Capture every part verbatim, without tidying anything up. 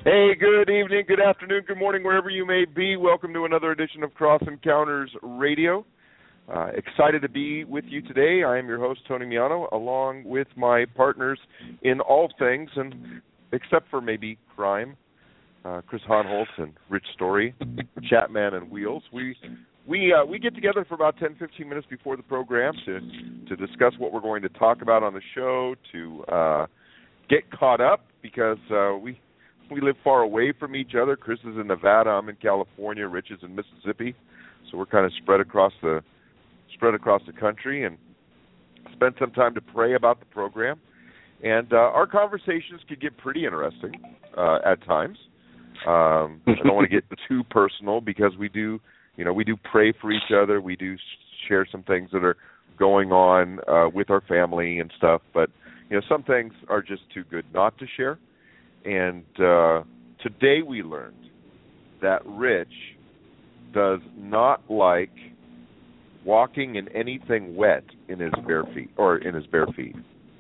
Hey, good evening, good afternoon, good morning, wherever you may be. Welcome to another edition of Cross Encounters Radio. Uh, excited to be with you today. I am your host, Tony Miano, along with my partners in all things, and except for maybe crime, uh, Chris Honholtz and Rich Story, Chatman and Wheels. We we uh, we get together for about ten, fifteen minutes before the program to to discuss what we're going to talk about on the show, to uh, get caught up because uh, we. We live far away from each other. Chris is in Nevada. I'm in California. Rich is in Mississippi. So we're kind of spread across the spread across the country and spend some time to pray about the program. And uh, our conversations could get pretty interesting uh, at times. Um, I don't want to get too personal because we do, you know, we do pray for each other. We do share some things that are going on uh, with our family and stuff. But you know, some things are just too good not to share. And uh, today we learned that Rich does not like walking in anything wet in his bare feet or in his bare feet.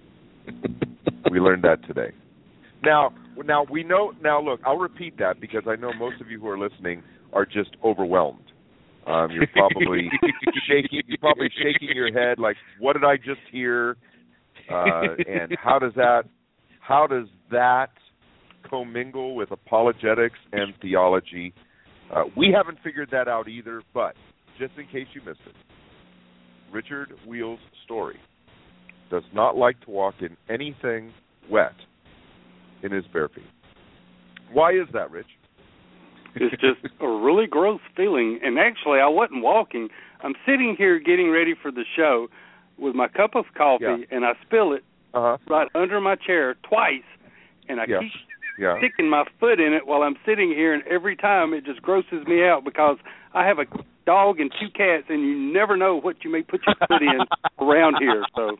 We learned that today. Now, now we know. Now, look, I'll repeat that because I know most of you who are listening are just overwhelmed. Um, you're probably shaking. You're probably shaking your head like, "What did I just hear?" Uh, and how does that? How does that commingle with apologetics and theology? Uh, we haven't figured that out either, but just in case you missed it, Richard Wheels' Story does not like to walk in anything wet in his bare feet. Why is that, Rich? It's just a really gross feeling. And actually, I wasn't walking. I'm sitting here getting ready for the show with my cup of coffee, yeah. and I spill it uh-huh. right under my chair twice, and I yeah. keep Yeah. sticking my foot in it while I'm sitting here, and every time it just grosses me out because I have a dog and two cats, and you never know what you may put your foot in around here. So,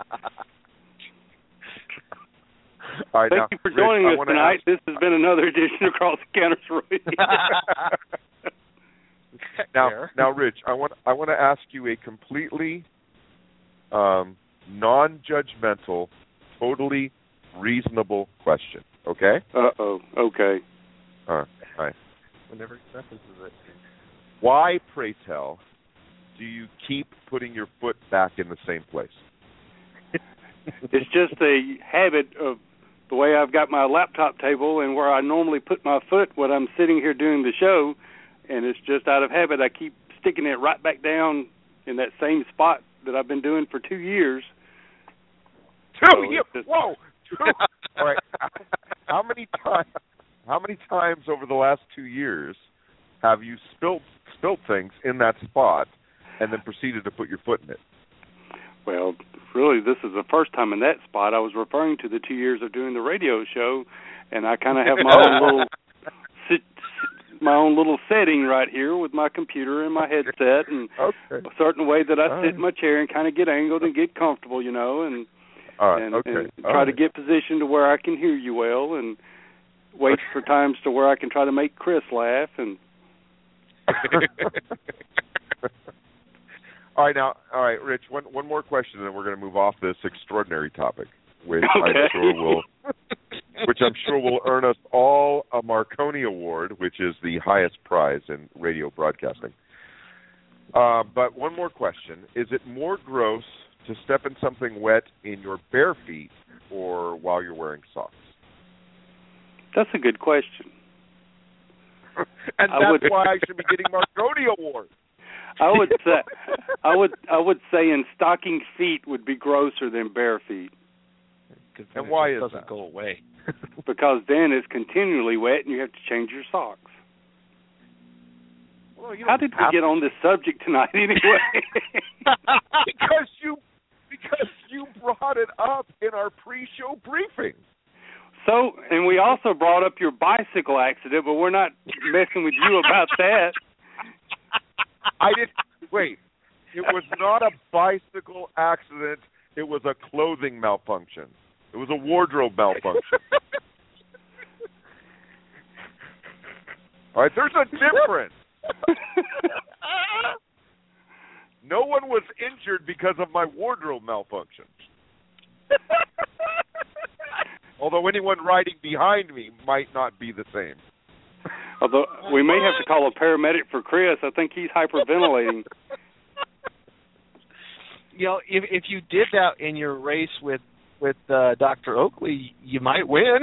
All right, thank now, you for joining Rich, us tonight. Ask... This has been another edition of Cross Encounters Radio. now, now, Rich, I want I want to ask you a completely um, non-judgmental, totally reasonable question, okay? Uh-oh, okay. All right. All right. Whenever acceptance is it. Why, pray tell, do you keep putting your foot back in the same place? It's just a habit of the way I've got my laptop table and where I normally put my foot when I'm sitting here doing the show, and it's just out of habit. I keep sticking it right back down in that same spot that I've been doing for two years. Two so years? Just... Whoa! All right. How many times? How many times over the last two years have you spilled spilled things in that spot and then proceeded to put your foot in it? Well, really, this is the first time in that spot. I was referring to the two years of doing the radio show, and I kind of have my own little sit, my own little setting right here with my computer and my headset, and okay. a certain way that I All sit right. in my chair and kind of get angled and get comfortable, you know, and. All right, and, okay. and All try right. to get positioned to where I can hear you well, and wait for times to where I can try to make Chris laugh. And all right, now, all right, Rich. One one more question, and then we're going to move off this extraordinary topic, which okay. I'm sure will, which I'm sure will earn us all a Marconi Award, which is the highest prize in radio broadcasting. Uh, but one more question: is it more gross to step in something wet in your bare feet or while you're wearing socks? That's a good question. And I that's would, why I should be getting Marconi Awards. I would say, I would, I would say, in stocking feet would be grosser than bare feet. And why it is doesn't that? go away? Because then it's continually wet, and you have to change your socks. Well, you How did we get to. on this subject tonight, anyway? because you, because you brought it up in our pre-show briefing. So, and we also brought up your bicycle accident, but we're not messing with you about that. I didn't, wait, it was not a bicycle accident, it was a clothing malfunction. It was a wardrobe malfunction. All right, there's a difference. No one was injured because of my wardrobe malfunction. Although anyone riding behind me might not be the same. Although we may have to call a paramedic for Chris. I think he's hyperventilating. You know, if if you did that in your race with with uh, Doctor Oakley, you might win.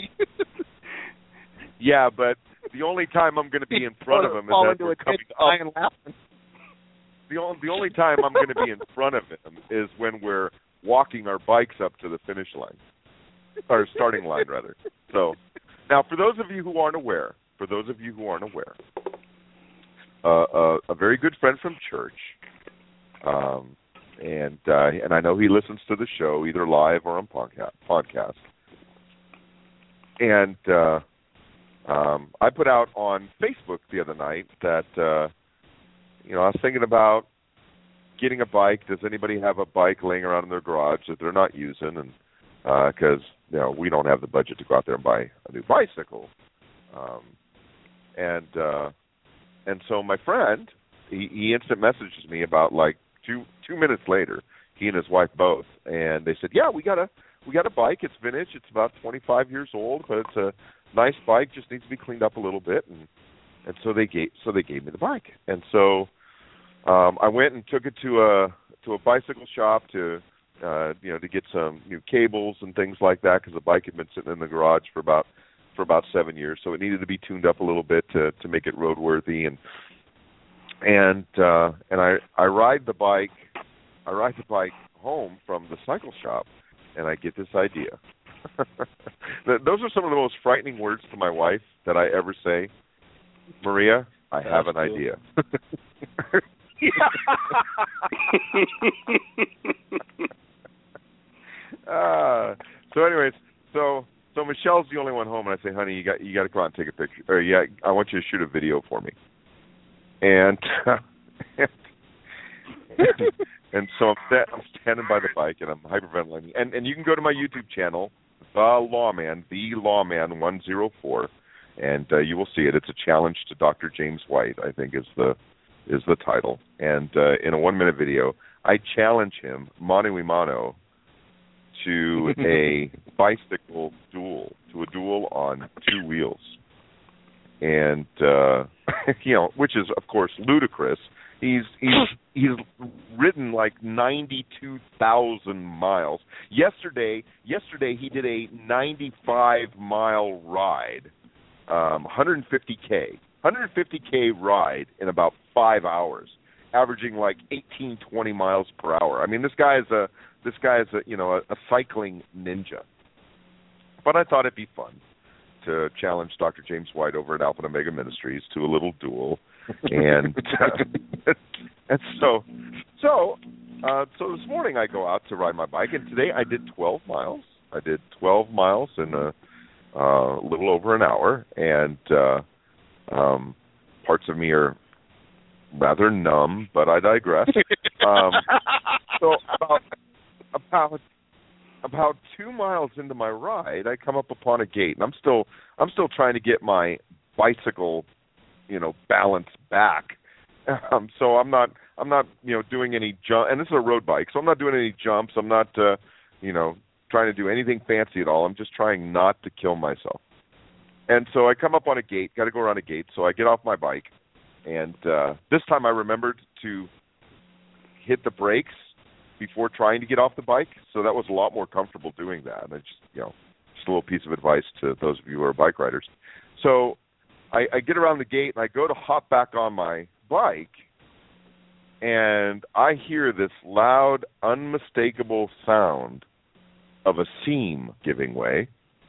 Yeah, but the only time I'm going to be in front of him is as we're coming up. The only the only time I'm going to be in front of him is when we're walking our bikes up to the finish line, or starting line rather. So, now for those of you who aren't aware, for those of you who aren't aware, uh, uh, a very good friend from church, um, and uh, and I know he listens to the show either live or on podca- podcast, and uh, um, I put out on Facebook the other night that. Uh, You know, I was thinking about getting a bike. Does anybody have a bike laying around in their garage that they're not using? And because uh, you know we don't have the budget to go out there and buy a new bicycle. Um, and uh, and so my friend, he, he instant messages me about like two two minutes later. He and his wife both, and they said, "Yeah, we got a we got a bike. It's vintage. It's about twenty-five years old, but it's a nice bike. Just needs to be cleaned up a little bit." And And so they gave so they gave me the bike, and so um, I went and took it to a to a bicycle shop to uh, you know to get some new cables and things like that because the bike had been sitting in the garage for about for about seven years, so it needed to be tuned up a little bit to to make it roadworthy. And and uh, and I I ride the bike I ride the bike home from the cycle shop, and I get this idea. Those are some of the most frightening words to my wife that I ever say. Maria, I That's have an cool. idea. uh, so, anyways, so so Michelle's the only one home, and I say, "Honey, you got you got to go out and take a picture, or yeah, I want you to shoot a video for me." And uh, and, and so I'm, sta- I'm standing by the bike, and I'm hyperventilating. And and you can go to my YouTube channel, The Lawman, The Lawman one oh four. And uh, you will see it. It's a challenge to Doctor James White, I think is the is the title. And uh, in a one-minute video, I challenge him, mano a mano, to a bicycle duel, to a duel on two wheels. And, uh, you know, which is, of course, ludicrous. He's he's he's ridden like ninety-two thousand miles. Yesterday, yesterday he did a ninety-five mile ride. Um, one hundred fifty K, one hundred fifty K ride in about five hours, averaging like eighteen, twenty miles per hour. I mean, this guy is a this guy is a you know a, a cycling ninja. But I thought it'd be fun to challenge Doctor James White over at Alpha and Omega Ministries to a little duel, and uh, and so so uh, so this morning I go out to ride my bike, and today I did twelve miles. I did twelve miles in a Uh, a little over an hour, and uh, um, parts of me are rather numb, but I digress. Um, so about about about two miles into my ride, I come up upon a gate, and I'm still I'm still trying to get my bicycle, you know, balance back. Um, so I'm not I'm not you know doing any jump, and this is a road bike, so I'm not doing any jumps. I'm not uh, you know. trying to do anything fancy at all. I'm just trying not to kill myself. And so I come up on a gate, got to go around a gate, so I get off my bike, and uh, this time I remembered to hit the brakes before trying to get off the bike, so that was a lot more comfortable doing that. And I just, you know, just a little piece of advice to those of you who are bike riders. So I, I get around the gate, and I go to hop back on my bike, and I hear this loud, unmistakable sound of a seam giving way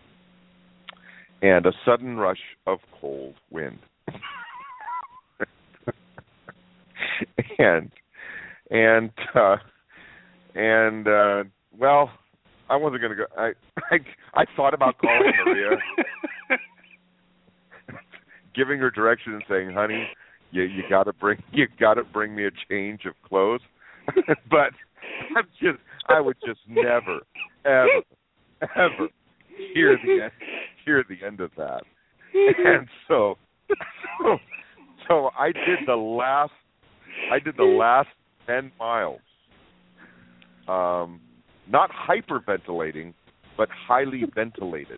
and a sudden rush of cold wind. and and uh, and uh, well, I wasn't going to go. I, I I thought about calling Maria, giving her direction and saying, "Honey, you you got to bring you got to bring me a change of clothes." But I'm just I would just never. Ever, ever hear the end, hear the end of that, and so, so, so I did the last, I did the last ten miles, um, not hyperventilating, but highly ventilated.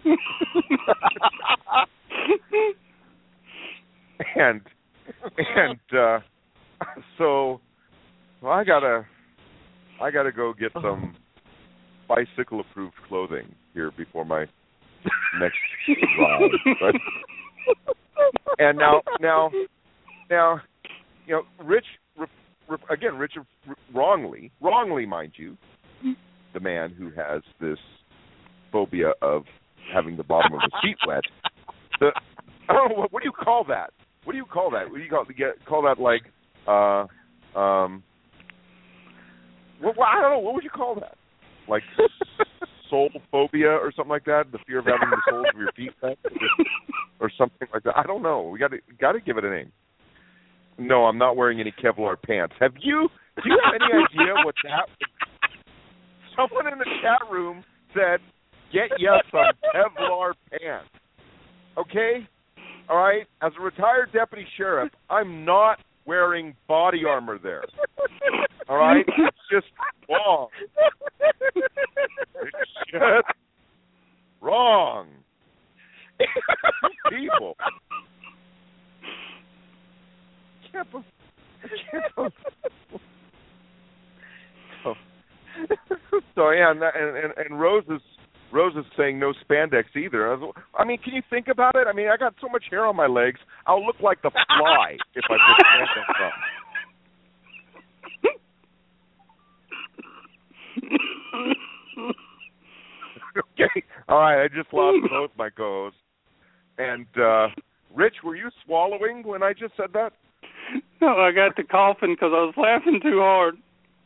and and uh, so well, I gotta I gotta go get some bicycle approved clothing here before my next ride. Right? And now now now you know Rich again Richard wrongly wrongly mind you, the man who has this phobia of having the bottom of the seat wet. The, I don't know, what, what do you call that? What do you call that? What do you call get call that like uh um what, what I don't know, what would you call that? Like soul phobia or something like that? The fear of having the soles of your feet wet or something like that. I don't know. We got to got to give it a name. No, I'm not wearing any Kevlar pants. Have you do you have any idea what that someone in the chat room said, get you some Kevlar pants. Okay? All right? As a retired deputy sheriff, I'm not wearing body armor there. All right? It's just wrong. It's just wrong. People. Can't believe, can't believe. So, so yeah, and, and, and Rose is Rose is saying no spandex either. I, was, I mean, can you think about it? I mean, I got so much hair on my legs, I'll look like the Fly if I put spandex on. Okay, all right. I just lost both my co-hosts. And uh, Rich, were you swallowing when I just said that? No, I got to coughing because I was laughing too hard.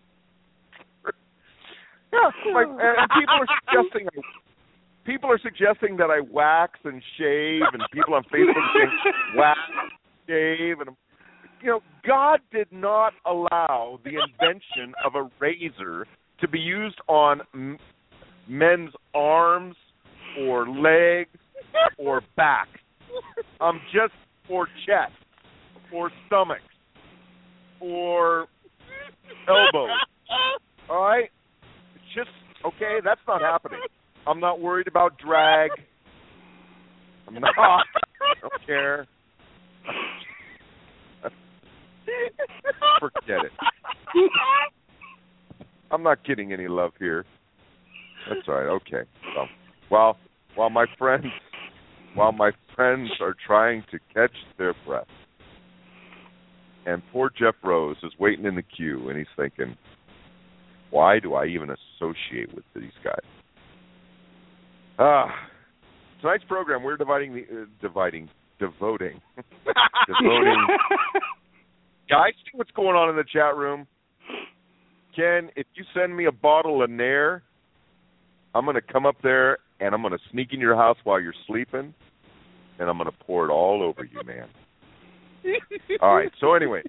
Yeah, like, and people are suggesting people are suggesting that I wax and shave, and people on Facebook saying wax, shave, and you know, God did not allow the invention of a razor to be used on m- men's arms or legs or back. Um, just for chest, or stomachs, or elbows. All right. Just, okay, that's not happening. I'm not worried about drag. I'm not. I don't care. Forget it. I'm not getting any love here. That's all right. Okay. So, while while my friends while my friends are trying to catch their breath, and poor Jeff Rose is waiting in the queue, and he's thinking, why do I even associate with these guys? Ah, tonight's program, we're dividing the uh, dividing, devoting, devoting. Guys, see what's going on in the chat room? Ken, if you send me a bottle of Nair, I'm going to come up there and I'm going to sneak in your house while you're sleeping, and I'm going to pour it all over you, man. All right. So anyway,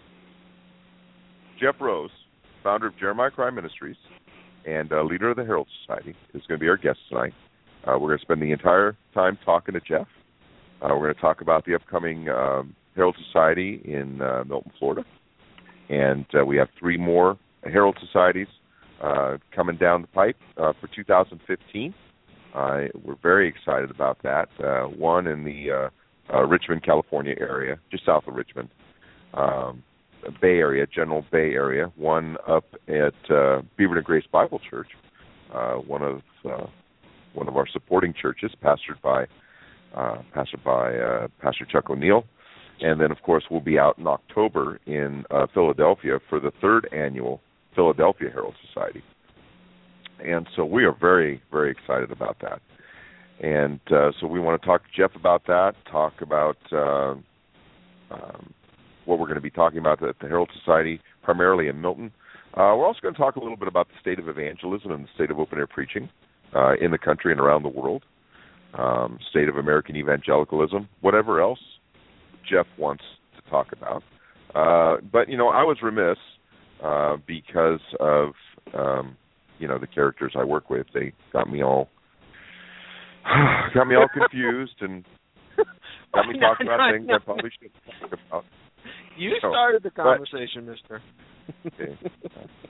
Jeff Rose, founder of Jeremiah Cry Ministries and uh, leader of the Herald Society, is going to be our guest tonight. Uh, we're going to spend the entire time talking to Jeff. Uh, we're going to talk about the upcoming um, Herald Society in uh, Milton, Florida. And uh, we have three more Herald Societies uh, coming down the pipe uh, for two thousand fifteen. Uh, we're very excited about that. Uh, one in the uh, uh, Richmond, California area, just south of Richmond. Um, Bay Area, General Bay Area, one up at uh, Beaverton and Grace Bible Church, uh, one of uh, one of our supporting churches, pastored by uh, pastored by uh, Pastor Chuck O'Neill, and then of course we'll be out in October in uh, Philadelphia for the third annual Philadelphia Herald Society, and so we are very very excited about that, and uh, so we want to talk to Jeff about that, talk about. Uh, um, what we're going to be talking about at the Herald Society, primarily in Milton. Uh, we're also going to talk a little bit about the state of evangelism and the state of open-air preaching uh, in the country and around the world, um, state of American evangelicalism, whatever else Jeff wants to talk about. Uh, but, you know, I was remiss uh, because of, um, you know, the characters I work with. They got me all got me all confused and got me talking about things I probably shouldn't talk about. You started the conversation, but, mister. Okay.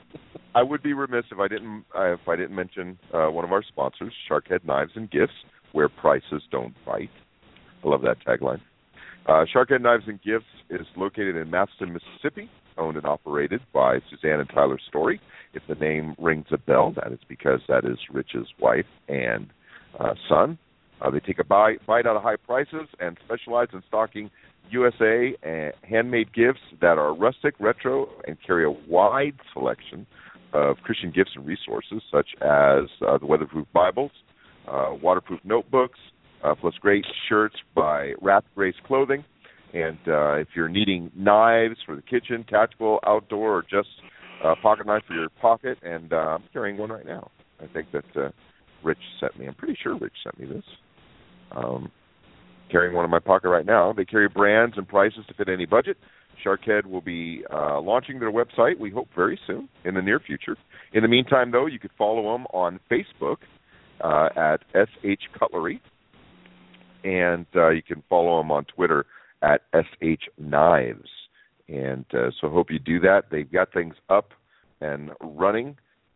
I would be remiss if I didn't uh, if I didn't mention uh, one of our sponsors, Sharkhead Knives and Gifts, where prices don't bite. I love that tagline. Uh, Sharkhead Knives and Gifts is located in Massillon, Mississippi, owned and operated by Suzanne and Tyler Story. If the name rings a bell, that is because that is Rich's wife and uh, son. Uh, they take a bite, bite out of high prices and specialize in stocking U S A and handmade gifts that are rustic, retro, and carry a wide selection of Christian gifts and resources, such as uh, the weatherproof Bibles, uh, waterproof notebooks, uh, plus great shirts by Wrath Grace Clothing. And uh, if you're needing knives for the kitchen, tactical, outdoor, or just a pocket knife for your pocket, and uh, I'm carrying one right now. I think that uh, Rich sent me. I'm pretty sure Rich sent me this. Um, carrying one in my pocket right now. They carry brands and prices to fit any budget. Sharkhead will be uh, launching their website, we hope, very soon, in the near future. In the meantime, though, you could follow them on Facebook uh, at S H Cutlery, and uh, you can follow them on Twitter at S H Knives. And uh, so hope you do that. They've got things up and running.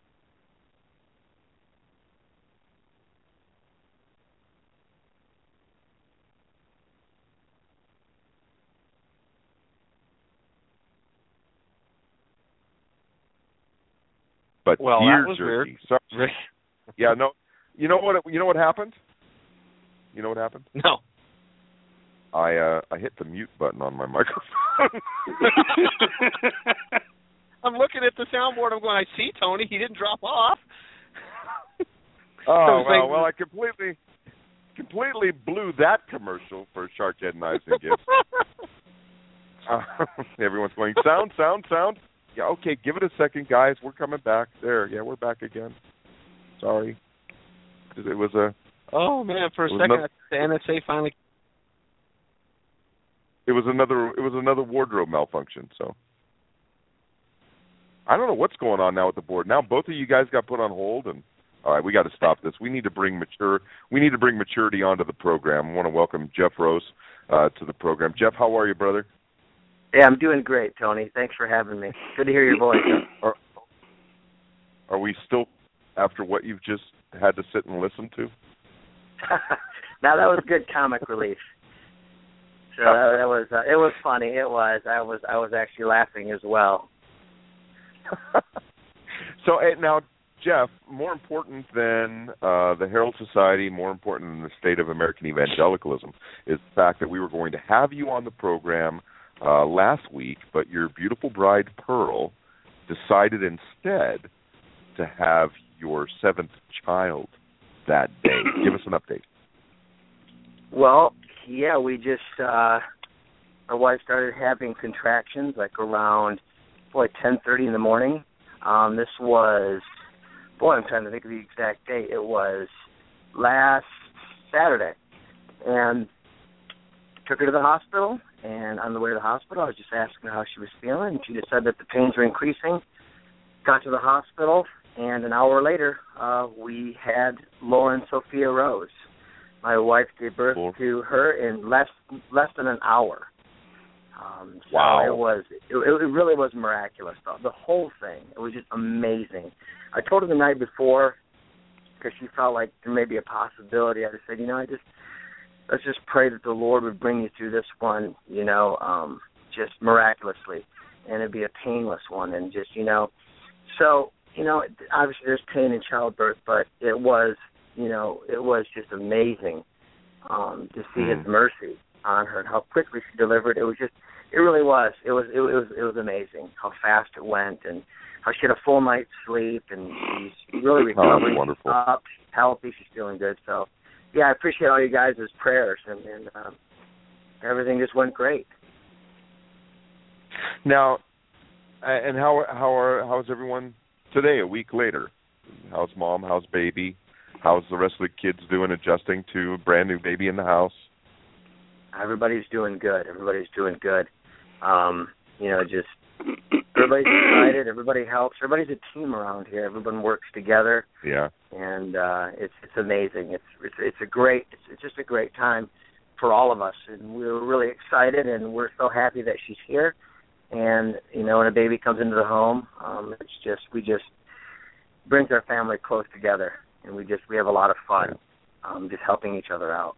But well, dear that was Jersey, weird. Sorry. Yeah, no. You know what? You know what happened? You know what happened? No. I uh, I hit the mute button on my microphone. I'm looking at the soundboard. I'm going, I see Tony. He didn't drop off. Oh well, well, I completely completely blew that commercial for Sharkhead Knives and Gifts. uh, everyone's going sound, sound, sound. Yeah, okay, give it a second, guys. We're coming back. There, yeah, we're back again. Sorry, it was a. Oh man, for a second, another, the N S A finally. It was another. It was another wardrobe malfunction. So I don't know what's going on now with the board. Now both of you guys got put on hold, and all right, we got to stop this. We need to bring mature. We need to bring maturity onto the program. I want to welcome Jeff Rose uh, to the program. Jeff, how are you, brother? Yeah, I'm doing great, Tony. Thanks for having me. Good to hear your voice. Are, are we still after what you've just had to sit and listen to? Now that was good comic relief. So that, that was uh, it was funny. It was. I was I was actually laughing as well. So now, Jeff, more important than uh, the Herald Society, more important than the state of American evangelicalism, is the fact that we were going to have you on the program uh, last week, but your beautiful bride, Pearl, decided instead to have your seventh child that day. Give us an update. Well, yeah, we just, uh, my wife started having contractions like around, boy, ten thirty in the morning. Um, this was, boy, I'm trying to think of the exact date. It was last Saturday. And took her to the hospital, and on the way to the hospital, I was just asking her how she was feeling, and she just said that the pains were increasing. Got to the hospital, and an hour later, uh, we had Lauren Sophia Rose. My wife gave birth cool. to her in less less than an hour. Um, so wow! It was it, it really was miraculous. The, the whole thing, it was just amazing. I told her the night before because she felt like there may be a possibility. I just said, you know, I just let's just pray that the Lord would bring you through this one, you know, um, just miraculously, and it'd be a painless one, and just you know, so you know, obviously there's pain in childbirth, but it was. You know, it was just amazing um, to see mm. His mercy on her and how quickly she delivered. It was just, it really was. It was, it was, it was amazing how fast it went and how she had a full night's sleep and she's really recovering. Oh, wonderful. Up, healthy, she's feeling good. So, yeah, I appreciate all you guys' prayers and, and um, everything just went great. Now, and how how are how's everyone today? A week later, how's mom? How's baby? How's the rest of the kids doing adjusting to a brand new baby in the house? Everybody's doing good. Everybody's doing good. Um, you know, just everybody's excited. Everybody helps. Everybody's a team around here. Everyone works together. Yeah. And uh, it's it's amazing. It's it's it's a great. It's, it's just a great time for all of us, and we're really excited, and we're so happy that she's here. And you know, when a baby comes into the home, um, it's just we just. brings our family close together, and we just we have a lot of fun, um, just helping each other out.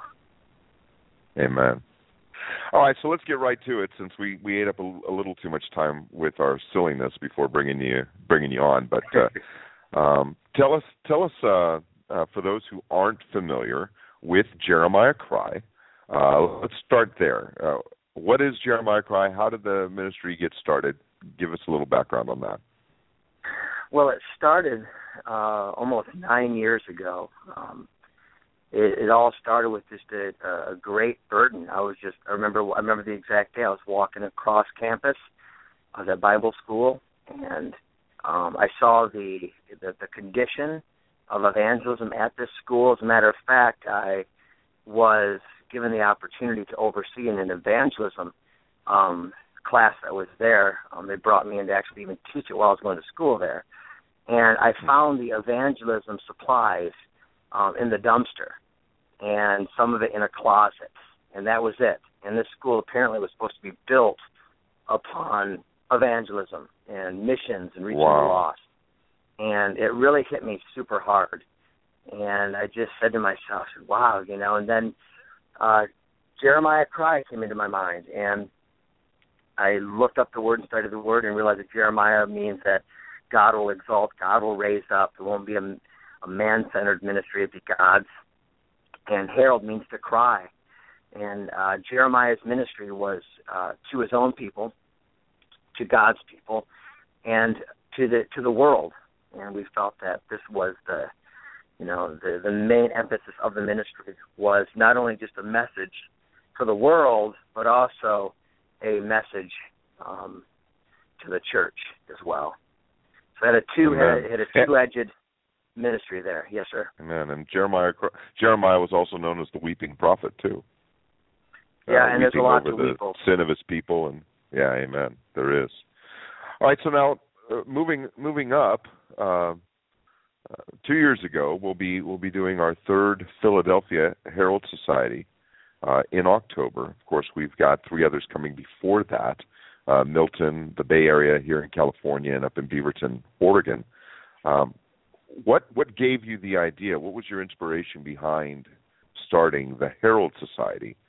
Amen. All right, so let's get right to it, since we, we ate up a, a little too much time with our silliness before bringing you bringing you on. But uh, um, tell us tell us uh, uh, for those who aren't familiar with Jeremiah Cry, uh, let's start there. Uh, what is Jeremiah Cry? How did the ministry get started? Give us a little background on that. Well, it started uh, almost nine years ago. Um, it, it all started with just a, a great burden. I was just, I remember, I remember the exact day. I was walking across campus. I was at Bible school, and um, I saw the, the the condition of evangelism at this school. As a matter of fact, I was given the opportunity to oversee an evangelism um, class that was there. Um, they brought me in to actually even teach it while I was going to school there. And I found the evangelism supplies um, in the dumpster, and some of it in a closet, and that was it. And this school apparently was supposed to be built upon evangelism and missions and reaching wow. the lost. And it really hit me super hard. And I just said to myself, wow, you know, and then uh, Jeremiah Cry came into my mind, and I looked up the word and studied the word and realized that Jeremiah means that God will exalt, God will raise up. It won't be a, a man-centered ministry, it'll be God's. And herald means to cry. And uh, Jeremiah's ministry was uh, to his own people, to God's people, and to the to the world. And we felt that this was the, you know, the, the main emphasis of the ministry was not only just a message for the world, but also a message um, to the church as well. So it had a two had, had a two-edged ministry there. Yes, sir. Amen. And Jeremiah Jeremiah was also known as the weeping prophet too. Yeah, uh, and there's a lot over to the weep over. sin of his people, and yeah, amen. There is. All right, so now uh, moving moving up. Uh, uh, two years ago, we'll be we'll be doing our third Philadelphia Herald Society uh, in October. Of course, we've got three others coming before that. Uh, Milton, the Bay Area here in California, and up in Beaverton, Oregon. Um, what what gave you the idea? What was your inspiration behind starting the Herald Society?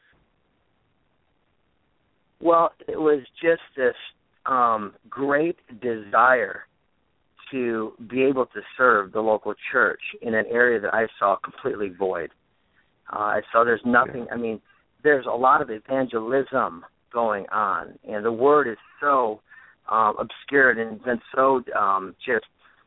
Well, it was just this um, great desire to be able to serve the local church in an area that I saw completely void. Uh, I saw there's nothing, I mean, there's a lot of evangelism going on, and the word is so um, obscured and been so um, just,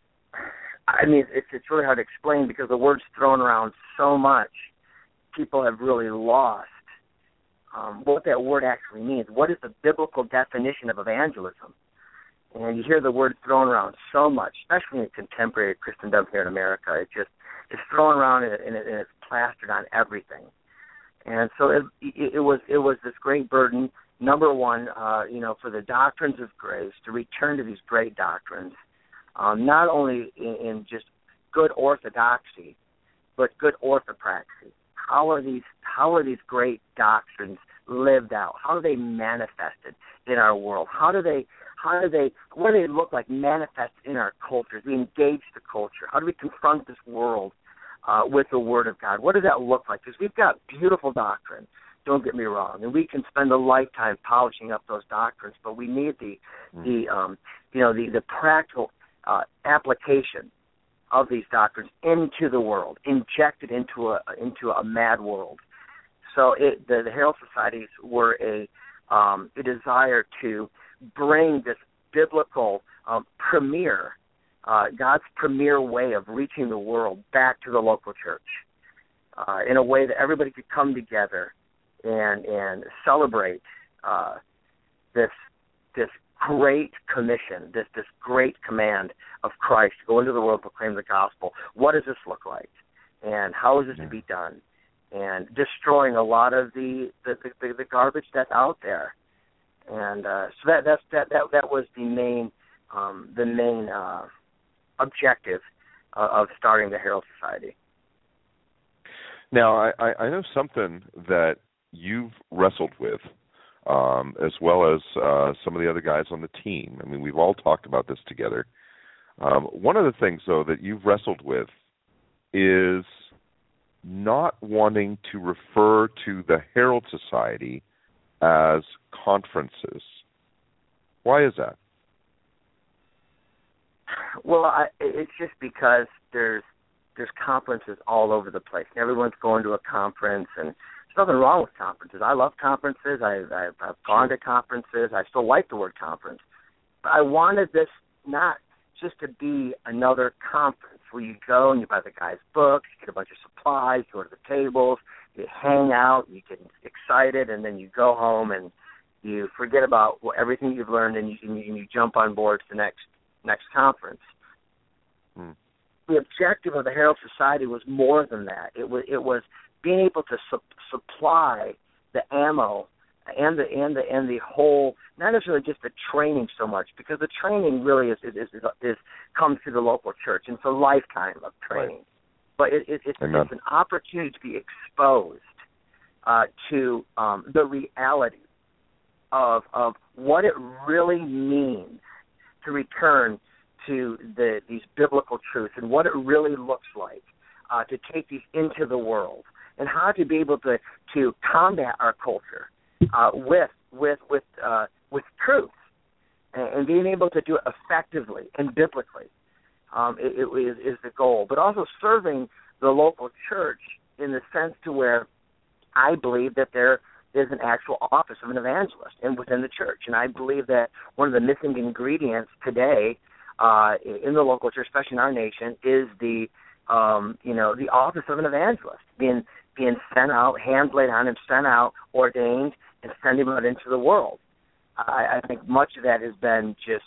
I mean, it's, it's really hard to explain because the word's thrown around so much. People have really lost um, what that word actually means. What is the biblical definition of evangelism? And you hear the word thrown around so much, especially in contemporary Christendom here in America. It just it's thrown around and, it, and, it, and it's plastered on everything. And so it, it, it was it was this great burden. Number one, uh, you know, for the doctrines of grace to return to these great doctrines, um, not only in, in just good orthodoxy, but good orthopraxy. How are these how are these great doctrines lived out? How are they manifested in our world? How do they how do they what do they look like manifested in our culture? Do we engage the culture? How do we confront this world uh, with the Word of God? What does that look like? Because we've got beautiful doctrine. Don't get me wrong, and we can spend a lifetime polishing up those doctrines, but we need the mm. the um, you know the the practical uh, application of these doctrines into the world, injected into a into a mad world. So it, the, the Herald Societies were a um, a desire to bring this biblical um, premier, uh, God's premier way of reaching the world back to the local church uh, in a way that everybody could come together and and celebrate uh, this this great commission, this this great command of Christ to go into the world, proclaim the gospel. What does this look like, and how is this yeah. to be done? And destroying a lot of the the, the, the garbage that's out there. And uh, so that that's that, that that was the main um, the main uh, objective uh, of starting the Herald Society. Now, I, I know something that you've wrestled with, um, as well as uh, some of the other guys on the team. I mean, we've all talked about this together. Um, one of the things, though, that you've wrestled with is not wanting to refer to the Herald Society as conferences. Why is that? Well, I, it's just because there's there's conferences all over the place. Everyone's going to a conference, and there's nothing wrong with conferences. I love conferences. I, I, I've gone to conferences. I still like the word conference. But I wanted this not just to be another conference where you go and you buy the guy's books, you get a bunch of supplies, you go to the tables, you hang out, you get excited, and then you go home and you forget about everything you've learned, and you, and you, and you jump on board to the next next conference. Hmm. The objective of the Herald Society was more than that. It was it was being able to su- supply the ammo and the and the and the whole, not necessarily just the training so much, because the training really is is is, is comes through the local church, and it's a lifetime of training. Right. But it, it, it's, it's an opportunity to be exposed uh, to um, the reality of of what it really means to return to the these biblical truths and what it really looks like uh, to take these into the world, and how to be able to to combat our culture uh, with with with uh, with truth, and, and being able to do it effectively and biblically um, it, it is, is the goal. But also serving the local church in the sense to where I believe that there is an actual office of an evangelist and within the church. And I believe that one of the missing ingredients today uh, in the local church, especially in our nation, is the um, you know the office of an evangelist, being being sent out, hands laid on him, sent out, ordained, and sent him out into the world. I, I think much of that has been just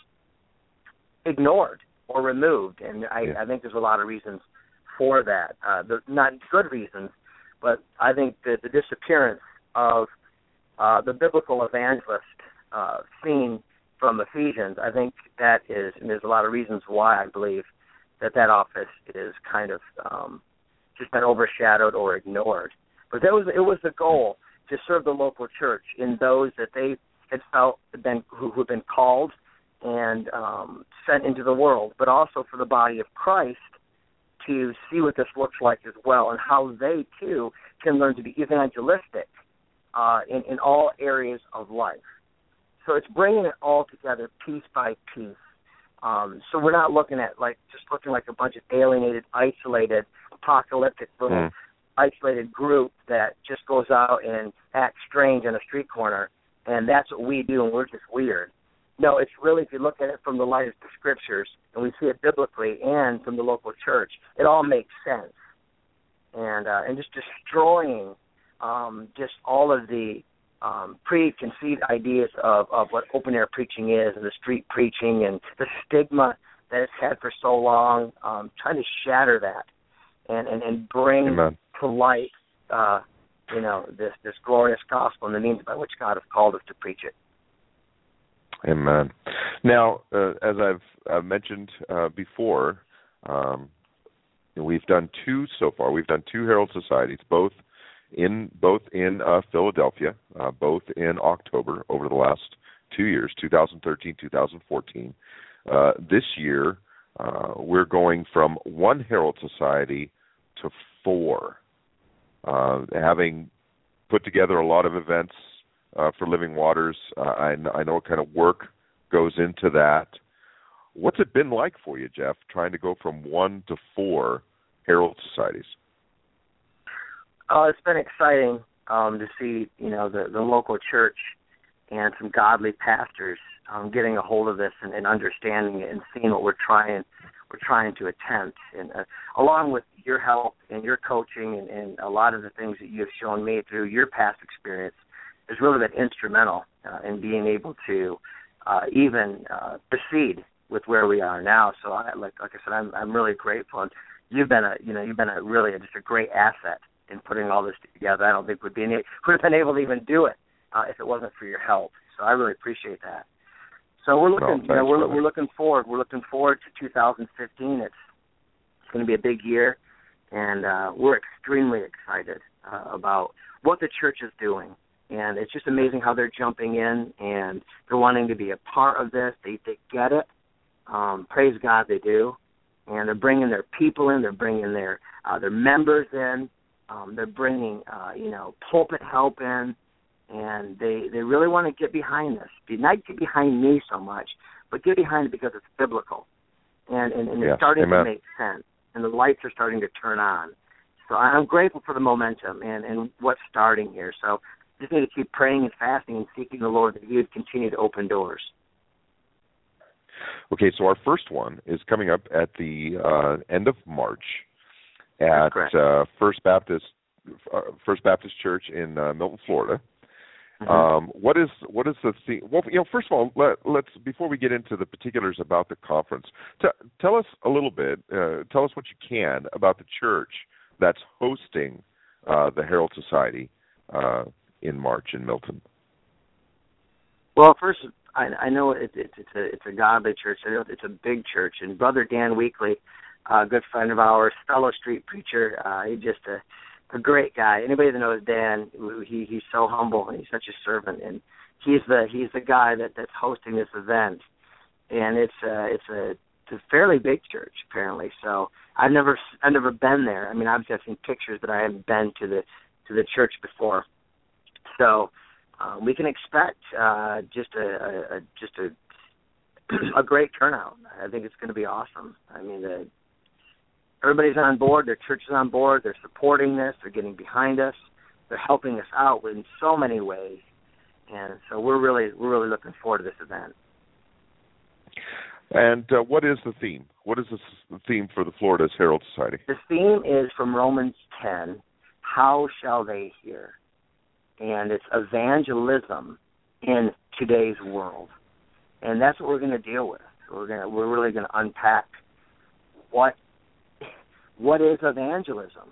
ignored or removed, and I, yeah. I think there's a lot of reasons for that. Uh, not good reasons, but I think that the disappearance of uh, the biblical evangelist uh, seen from Ephesians, I think that is, and there's a lot of reasons why I believe that that office is kind of um, just been overshadowed or ignored. But that was it was the goal, to serve the local church in those that they had felt had been who had been called and um, sent into the world, but also for the body of Christ to see what this looks like as well, and how they too can learn to be evangelistic uh, in, in all areas of life. So it's bringing it all together piece by piece. Um, so we're not looking at like just looking like a bunch of alienated, isolated, apocalyptic little mm. isolated group that just goes out and acts strange on a street corner, and that's what we do, and we're just weird. No, it's really, if you look at it from the light of the Scriptures, and we see it biblically and from the local church, it all makes sense. And uh, and just destroying um, just all of the um, preconceived ideas of, of what open-air preaching is, and the street preaching, and the stigma that it's had for so long, um, trying to shatter that and, and, and bring Amen. to light, uh, you know, this, this glorious gospel and the means by which God has called us to preach it. Amen. Now, uh, as I've uh, mentioned uh, before, um, we've done two so far. We've done two Herald Societies, both in both in uh, Philadelphia, uh, both in October over the last two years, two thousand thirteen, two thousand fourteen. Uh, this year, uh, we're going from one Herald Society to four, uh, having put together a lot of events Uh, for Living Waters. Uh, I, I know what kind of work goes into that. What's it been like for you, Jeff, trying to go from one to four Herald Societies? Uh, it's been exciting um, to see, you know, the, the local church and some godly pastors um, getting a hold of this and, and understanding it and seeing what we're trying we're trying to attempt. And uh, along with your help and your coaching and, and a lot of the things that you've shown me through your past experience, has really been instrumental uh, in being able to uh, even uh, proceed with where we are now. So, I, like like I said, I'm I'm really grateful. And you've been a you know you've been a really a, just a great asset in putting all this together. I don't think we'd be would have been able to even do it uh, if it wasn't for your help. So I really appreciate that. So we're looking no, you know we're we're looking forward. We're looking forward to two thousand fifteen. It's it's going to be a big year, and uh, we're extremely excited uh, about what the church is doing. And it's just amazing how they're jumping in and they're wanting to be a part of this. They they get it. Um, praise God, they do, and they're bringing their people in. They're bringing their uh, their members in. Um, they're bringing uh, you know pulpit help in, and they they really want to get behind this. Not get behind me so much, but get behind it because it's biblical, and and, and yeah. it's starting Amen. to make sense, and the lights are starting to turn on. So I'm grateful for the momentum and, and what's starting here. So just need to keep praying and fasting and seeking the Lord that He would continue to open doors. Okay, so our first one is coming up at the uh, end of March at uh, First Baptist uh, First Baptist Church in uh, Milton, Florida. Mm-hmm. Um, what is what is the theme? Well, you know, first of all, let, let's before we get into the particulars about the conference, t- tell us a little bit. Uh, tell us what you can about the church that's hosting uh, the Herald Society uh, in March in Milton. Well, first, I, I know it, it, it's a it's a godly church. I know it's a big church, and Brother Dan Weekly, a good friend of ours, fellow street preacher, uh, he's just a, a great guy. Anybody that knows Dan, he he's so humble and he's such a servant, and he's the he's the guy that, that's hosting this event, and it's a, it's a it's a fairly big church apparently. So I've never I've never been there. I mean, obviously I've seen pictures, but I haven't been to the to the church before. So. Um, we can expect uh, just a, a, a just a a great turnout. I think it's going to be awesome. I mean, the, everybody's on board. Their church is on board. They're supporting this. They're getting behind us. They're helping us out in so many ways, and so we're really we're really looking forward to this event. And uh, what is the theme? What is the theme for the Florida's Herald Society? The theme is from Romans ten. How shall they hear? And it's evangelism in today's world, and that's what we're going to deal with. We're going we're really going to unpack what what is evangelism.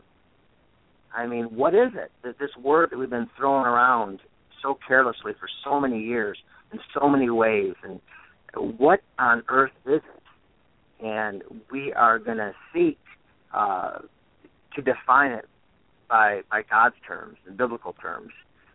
I mean, what is it? That this word that we've been throwing around so carelessly for so many years in so many ways, and what on earth is it? And we are going to seek uh, to define it by by God's terms and biblical terms.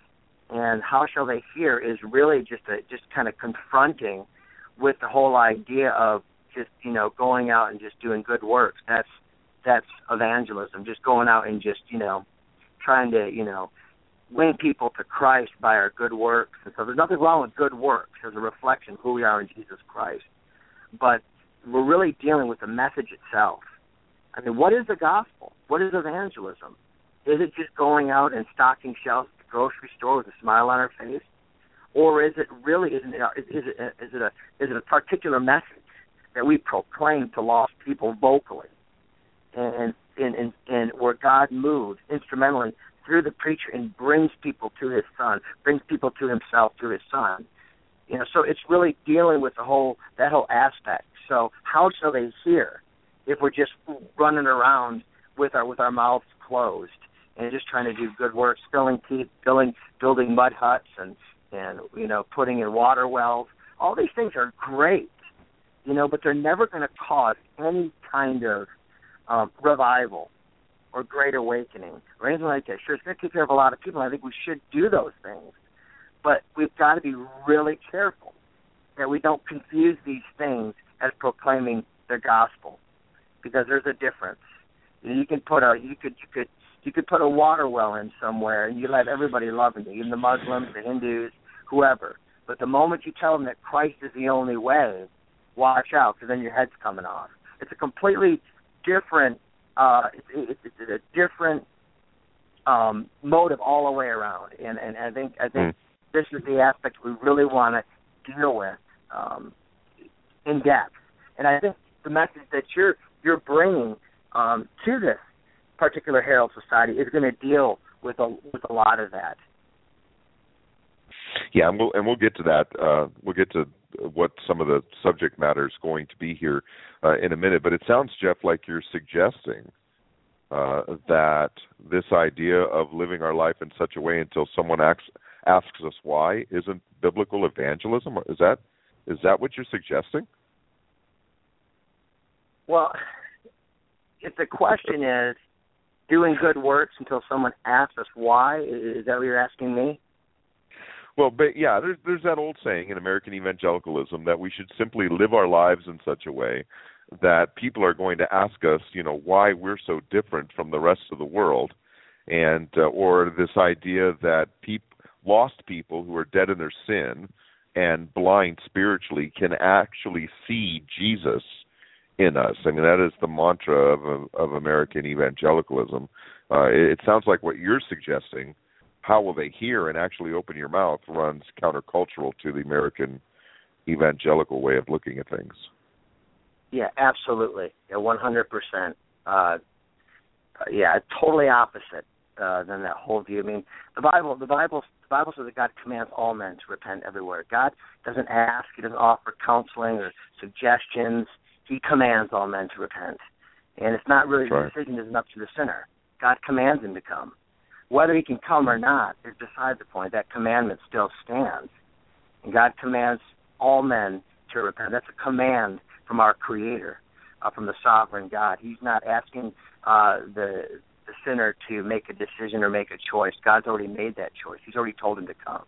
And how shall they hear is really just a, just kind of confronting with the whole idea of just, you know, going out and just doing good works. That's that's evangelism, just going out and just, you know, trying to, you know, win people to Christ by our good works. And so there's nothing wrong with good works as a reflection of who we are in Jesus Christ. But we're really dealing with the message itself. I mean, what is the gospel? What is evangelism? Is it just going out and stocking shelves at the grocery store with a smile on our face, or is it really is it is it is it a is it a particular message that we proclaim to lost people vocally, and and and, and where God moves instrumentally through the preacher and brings people to His Son, brings people to Himself through His Son, you know. So it's really dealing with the whole that whole aspect. So how shall they hear if we're just running around with our with our mouths closed and just trying to do good work, spilling teeth, building building mud huts, and and you know putting in water wells? All these things are great, you know, but they're never going to cause any kind of um, revival or great awakening or anything like that. Sure, it's going to take care of a lot of people. I think we should do those things, but we've got to be really careful that we don't confuse these things as proclaiming the gospel, because there's a difference. You know, you can put a you could you could you could put a water well in somewhere, and you let everybody love you, even the Muslims, the Hindus, whoever. But the moment you tell them that Christ is the only way, watch out, because then your head's coming off. It's a completely different. Uh, it's, it's, it's a different um, motive all the way around, and, and I think I think mm. this is the aspect we really want to deal with um, in depth. And I think the message that you're you're bringing um, to this particular Herald Society is going to deal with a with a lot of that. Yeah, and we'll and we'll get to that. Uh, we'll get to what some of the subject matter is going to be here uh, in a minute. But it sounds, Jeff, like you're suggesting uh, that this idea of living our life in such a way until someone asks asks us why isn't biblical evangelism. Is that is that what you're suggesting? Well, if the question is doing good works until someone asks us why, is that what you're asking me? Well, but yeah, there's there's that old saying in American evangelicalism that we should simply live our lives in such a way that people are going to ask us, you know, why we're so different from the rest of the world, and uh, or this idea that peop- lost people who are dead in their sin and blind spiritually can actually see Jesus in us. I mean, that is the mantra of of American evangelicalism. Uh, it, it sounds like what you're suggesting. How will they hear and actually open your mouth runs countercultural to the American evangelical way of looking at things. Yeah, absolutely. Yeah, one hundred percent. Uh, yeah, totally opposite uh, than that whole view. I mean, the Bible, the Bible, the Bible says that God commands all men to repent everywhere. God doesn't ask, He doesn't offer counseling or suggestions. He commands all men to repent, and it's not really That's the decision isn't up to the sinner. God commands him to come. Whether he can come or not is beside the point. That commandment still stands, and God commands all men to repent. That's a command from our Creator, uh, from the sovereign God. He's not asking uh, the the sinner to make a decision or make a choice. God's already made that choice. He's already told him to come.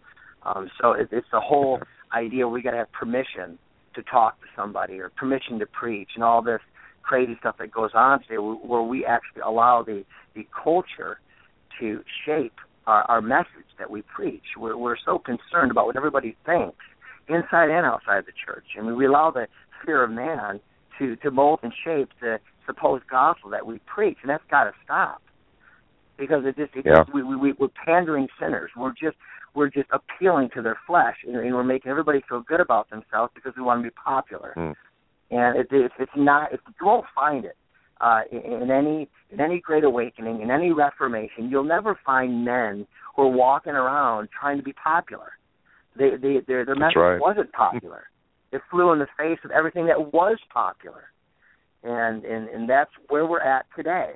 Um, so it, it's the whole idea we got to have permission to talk to somebody or permission to preach and all this crazy stuff that goes on today, where we actually allow the, the culture to shape our, our message that we preach. We're, we're so concerned about what everybody thinks, inside and outside the church. I mean, we allow the fear of man to, to mold and shape the supposed gospel that we preach, and that's got to stop. Because it just, it yeah. just we, we, we're pandering sinners. We're just we're just appealing to their flesh, and, and we're making everybody feel good about themselves because we want to be popular. Mm. And it, it, it's not. It, you won't find it uh, in, in any in any great awakening, in any reformation. You'll never find men who are walking around trying to be popular. They, they, their their message right. wasn't popular. It flew in the face of everything that was popular, and and, and that's where we're at today.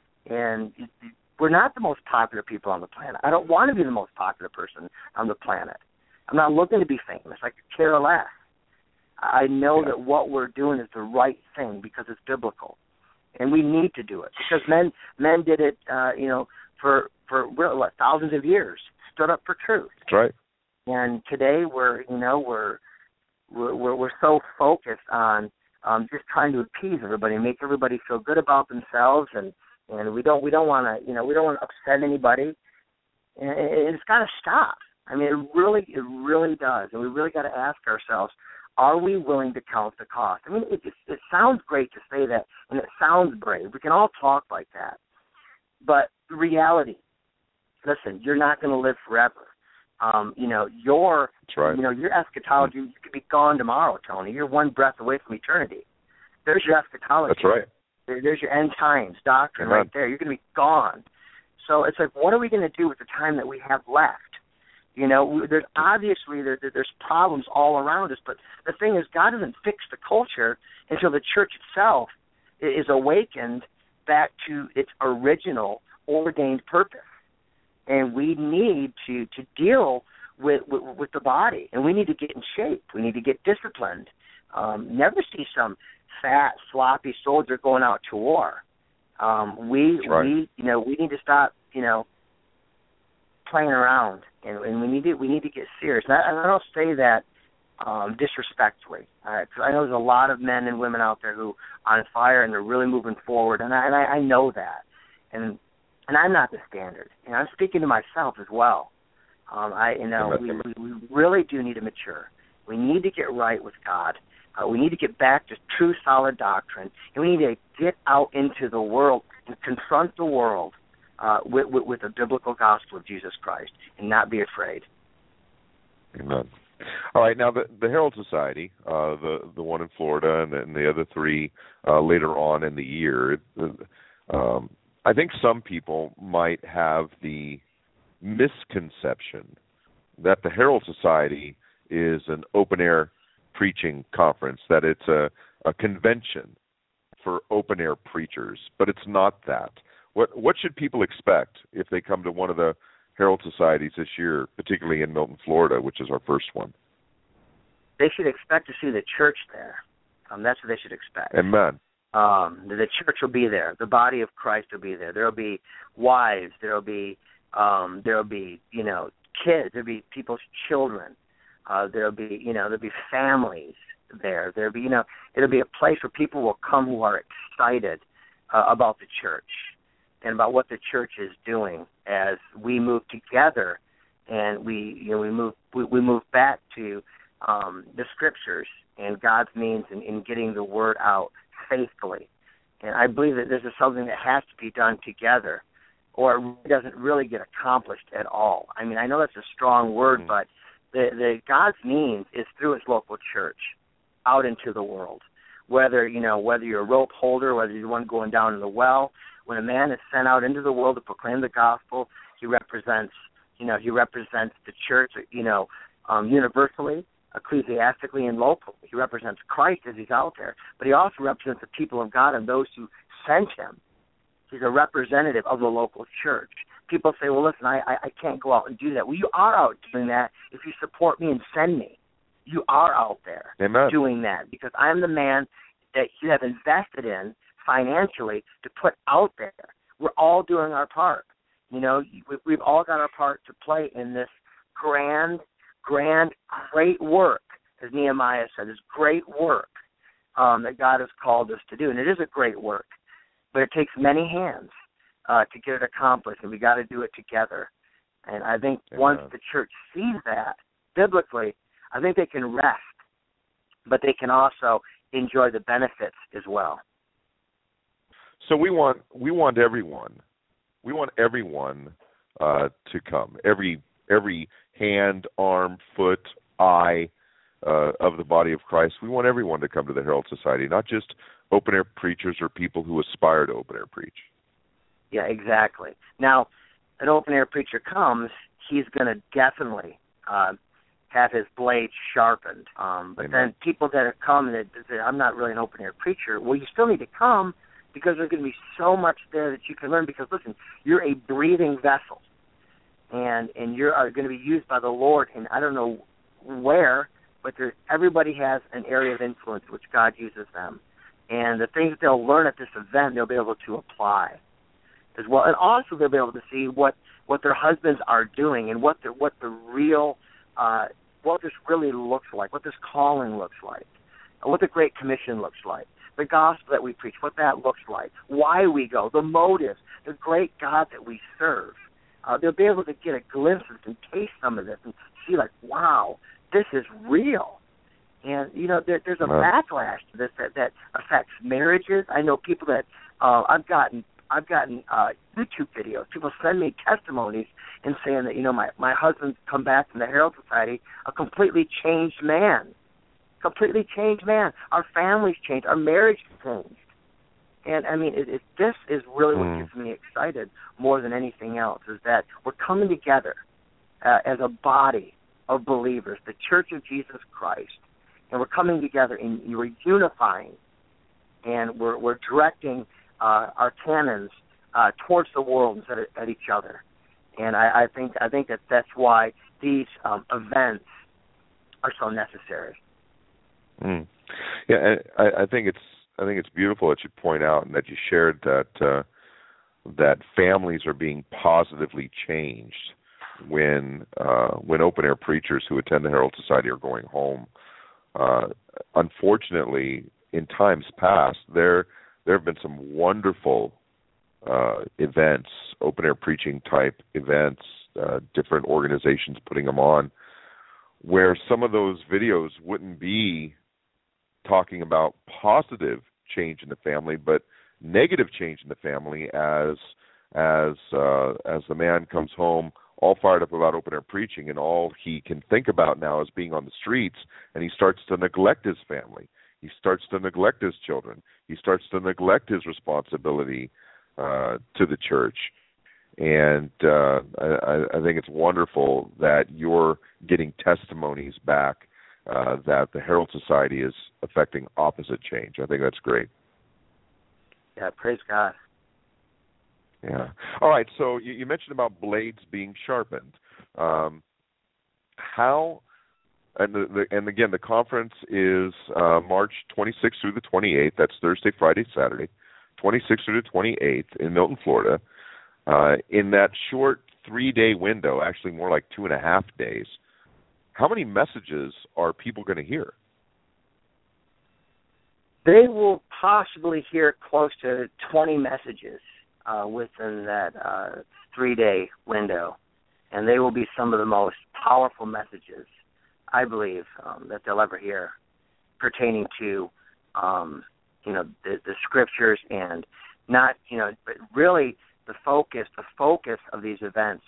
And it, it, we're not the most popular people on the planet. I don't want to be the most popular person on the planet. I'm not looking to be famous. I could care less. I know yeah. that what we're doing is the right thing because it's biblical, and we need to do it because men men did it, uh, you know, for for what, thousands of years, stood up for truth. That's right. And today we're, you know, we're we're we're so focused on um, just trying to appease everybody and make everybody feel good about themselves, and, and we don't we don't want to, you know, we don't want to upset anybody, and it's got to stop. I mean, it really it really does, and we really got to ask ourselves. Are we willing to count the cost? I mean, it, it, it sounds great to say that, and it sounds brave. We can all talk like that. But the reality, listen, you're not going to live forever. Um, you know, your, right. you know, your eschatology you could be gone tomorrow, Tony. You're one breath away from eternity. There's your eschatology. That's right. There, there's your end times doctrine Amen. right there. You're going to be gone. So it's like, what are we going to do with the time that we have left? You know, there's obviously there, there's problems all around us, but the thing is, God doesn't fix the culture until the church itself is awakened back to its original ordained purpose. And we need to, to deal with, with with the body, and we need to get in shape. We need to get disciplined. Um, never see some fat, sloppy soldier going out to war. Um, we right. we you know we need to stop you know playing around. And, and we need to we need to get serious. And I, and I don't say that um, disrespectfully. Uh, 'cause I know there's a lot of men and women out there who are on fire and they're really moving forward, and I, and I, I know that. And and I'm not the standard. And I'm speaking to myself as well. Um, I you know we, we, we really do need to mature. We need to get right with God. Uh, we need to get back to true solid doctrine, and we need to get out into the world and confront the world. Uh, with, with, with the biblical gospel of Jesus Christ, and not be afraid. Amen. All right, now the, the Herald Society, uh, the the one in Florida, and, and the other three uh, later on in the year. Um, I think some people might have the misconception that the Herald Society is an open air preaching conference, that it's a, a convention for open air preachers, but it's not that. What what should people expect if they come to one of the Herald Societies this year, particularly in Milton, Florida, which is our first one? They should expect to see the church there. Um, that's what they should expect. Amen. Um, the, the church will be there. The body of Christ will be there. There will be wives. There will be um, there will be you know kids, there'll be people's children. Uh, there'll be, you know, there'll be families there. There'll be, you know, it'll be a place where people will come who are excited uh, about the church and about what the church is doing as we move together and we, you know, we move we, we move back to um, the scriptures and God's means in, in getting the word out faithfully. And I believe that this is something that has to be done together, or it doesn't really get accomplished at all. I mean, I know that's a strong word, mm-hmm. but the, the God's means is through His local church out into the world. Whether, you know, whether you're a rope holder, whether you're the one going down in the well, when a man is sent out into the world to proclaim the gospel, he represents, you know, he represents the church, you know, um, universally, ecclesiastically, and locally. He represents Christ as he's out there, but he also represents the people of God and those who sent him. He's a representative of the local church. People say, well, listen, I, I, I can't go out and do that. Well, you are out doing that if you support me and send me. You are out there Amen. Doing that because I'm the man that you have invested in financially to put out there. We're all doing our part. You know, we've all got our part to play in this grand, grand, great work, as Nehemiah said, this great work um, that God has called us to do. And it is a great work, but it takes many hands uh, to get it accomplished, and we got to do it together. And I think Amen. Once the church sees that, biblically, I think they can rest, but they can also enjoy the benefits as well. So we want we want everyone, we want everyone uh, to come. Every every hand, arm, foot, eye uh, of the body of Christ. We want everyone to come to the Herald Society, not just open air preachers or people who aspire to open air preach. Yeah, exactly. Now, an open air preacher comes, he's going to definitely uh, have his blade sharpened. Um, but Amen. Then people that have come that say, I'm not really an open air preacher, well, you still need to come because there's going to be so much there that you can learn because, listen, you're a breathing vessel, and and you are going to be used by the Lord, and I don't know where, but there, everybody has an area of influence which God uses them. And the things that they'll learn at this event, they'll be able to apply as well. And also they'll be able to see what, what their husbands are doing and what the, what the real, uh, what this really looks like, what this calling looks like, what the Great Commission looks like, the gospel that we preach, what that looks like, why we go, the motives, the great God that we serve. Uh, they'll be able to get a glimpse and taste some of this and see like, wow, this is real. And, you know, there, there's a backlash to this that, that affects marriages. I know people that uh, I've gotten I've gotten uh, YouTube videos. People send me testimonies and saying that, you know, my, my husband's come back from the Herald Society a completely changed man. Completely changed man. Our family's changed. Our marriage changed. And, I mean, it, it, this is really what gets me excited more than anything else, is that we're coming together uh, as a body of believers, the Church of Jesus Christ, and we're coming together and we're unifying, and we're, we're directing uh, our cannons uh, towards the world instead of at each other. And I, I think I think that that's why these um, events are so necessary. Mm. Yeah, I, I think it's I think it's beautiful that you point out and that you shared that uh, that families are being positively changed when uh, when open air preachers who attend the Herald Society are going home. Uh, unfortunately, in times past, there there have been some wonderful uh, events, open air preaching type events, uh, different organizations putting them on, where some of those videos wouldn't be talking about positive change in the family, but negative change in the family as as uh, as the man comes home all fired up about open air preaching, and all he can think about now is being on the streets, and he starts to neglect his family. He starts to neglect his children. He starts to neglect his responsibility uh, to the church. And uh, I, I think it's wonderful that you're getting testimonies back uh, that the Herald Society is affecting opposite change. I think that's great. Yeah, praise God. Yeah. All right. So you, you mentioned about blades being sharpened. Um, how? And the, the, and again, the conference is uh, March twenty-sixth through the twenty-eighth. That's Thursday, Friday, Saturday, twenty-sixth through the twenty-eighth in Milton, Florida. Uh, in that short three-day window, actually more like two and a half days, how many messages are people going to hear? They will possibly hear close to twenty messages uh, within that uh, three-day window, and they will be some of the most powerful messages, I believe, um, that they'll ever hear, pertaining to, um, you know, the, the scriptures, and not, you know, but really the focus, the focus of these events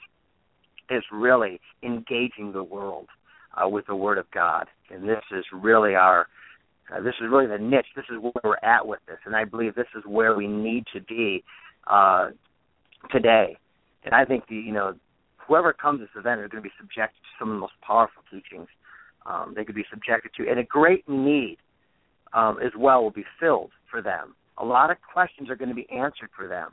is really engaging the world uh, with the Word of God, and this is really our. Uh, this is really the niche. This is where we're at with this, and I believe this is where we need to be uh, today. And I think the, you know, whoever comes to this event are going to be subjected to some of the most powerful teachings um, they could be subjected to, and a great need um, as well will be filled for them. A lot of questions are going to be answered for them,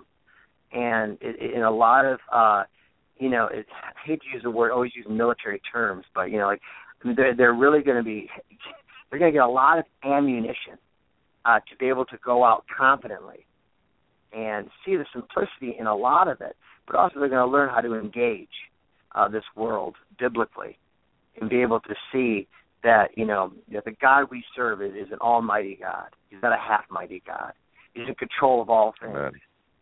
and in a lot of, uh, you know, it, I hate to use the word, always use military terms, but you know, like they're they're really going to be. They're going to get a lot of ammunition uh, to be able to go out confidently and see the simplicity in a lot of it, but also they're going to learn how to engage uh, this world biblically and be able to see that, you know, that the God we serve is, is an almighty God. He's not a half-mighty God. He's in control of all things. Amen.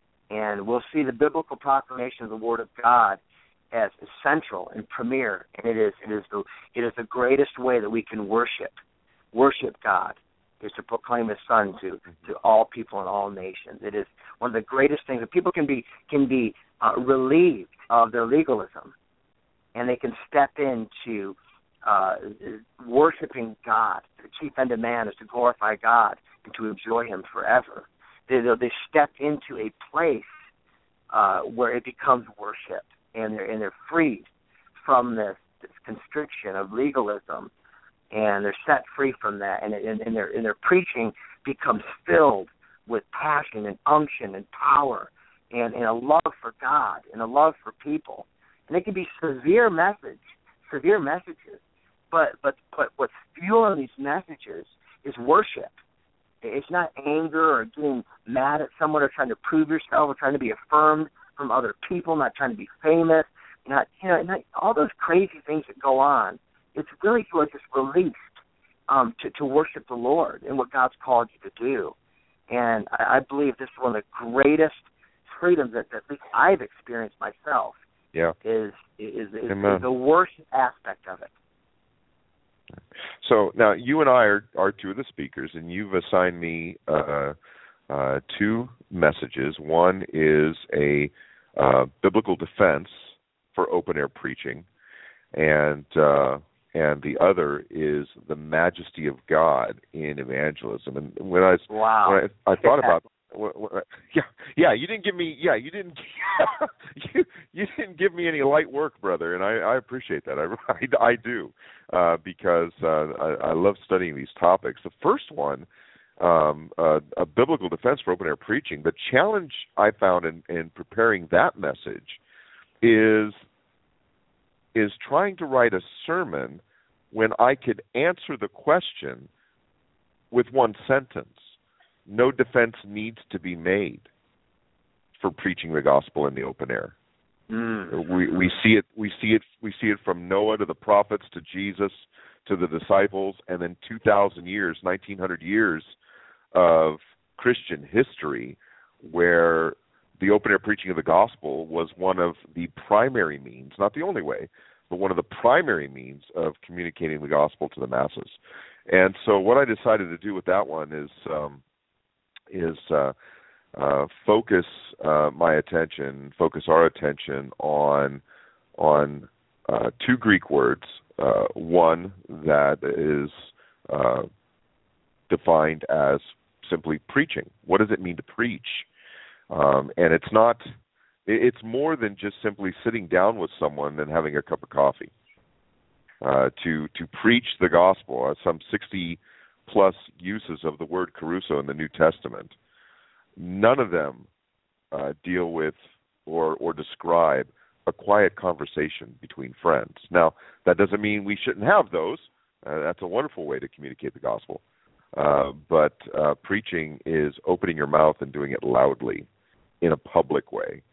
And we'll see the biblical proclamation of the Word of God as essential and premier, and it is it is the it is the greatest way that we can worship. Worship God is to proclaim His Son to, to all people and all nations. It is one of the greatest things that people can be can be uh, relieved of their legalism, and they can step into uh, worshiping God. The chief end of man is to glorify God and to enjoy Him forever. They they step into a place uh, where it becomes worship, and they're and they're freed from this, this constriction of legalism. And they're set free from that, and, and, and, their, and their preaching becomes filled with passion and unction and power and, and a love for God and a love for people. And they can be severe message, severe messages, but, but, but what's fueling these messages is worship. It's not anger or getting mad at someone or trying to prove yourself or trying to be affirmed from other people, not trying to be famous, not, you know, not all those crazy things that go on. It's really you're just released um, to, to worship the Lord and what God's called you to do. And I, I believe this is one of the greatest freedoms that, that at least I've experienced myself. Yeah. Is is, is, is the worst aspect of it. So now you and I are, are two of the speakers, and you've assigned me uh, uh, two messages. One is a uh, biblical defense for open-air preaching, and uh, and the other is the majesty of God in evangelism. And when I wow. when I, I thought about when, when, yeah yeah you didn't give me yeah you didn't you you didn't give me any light work, brother, and I, I appreciate that. I I, I do uh, because uh, I, I love studying these topics. The first one, um, uh, a biblical defense for open air preaching. The challenge I found in, in preparing that message is. is trying to write a sermon when I could answer the question with one sentence. No defense needs to be made for preaching the gospel in the open air. Mm. We we see it we see it we see it from Noah to the prophets to Jesus to the disciples, and then two thousand years, nineteen hundred years of Christian history where the open-air preaching of the gospel was one of the primary means, not the only way, but one of the primary means of communicating the gospel to the masses. And so what I decided to do with that one is um, is uh, uh, focus uh, my attention, focus our attention on on uh, two Greek words. Uh, one that is uh, defined as simply preaching. What does it mean to preach? Um, and it's not, it's more than just simply sitting down with someone and having a cup of coffee. Uh, to to preach the gospel, uh, some sixty plus uses of the word caruso in the New Testament, none of them uh, deal with or or describe a quiet conversation between friends. Now, that doesn't mean we shouldn't have those. Uh, that's a wonderful way to communicate the gospel. Uh, but uh, preaching is opening your mouth and doing it loudly in a public way.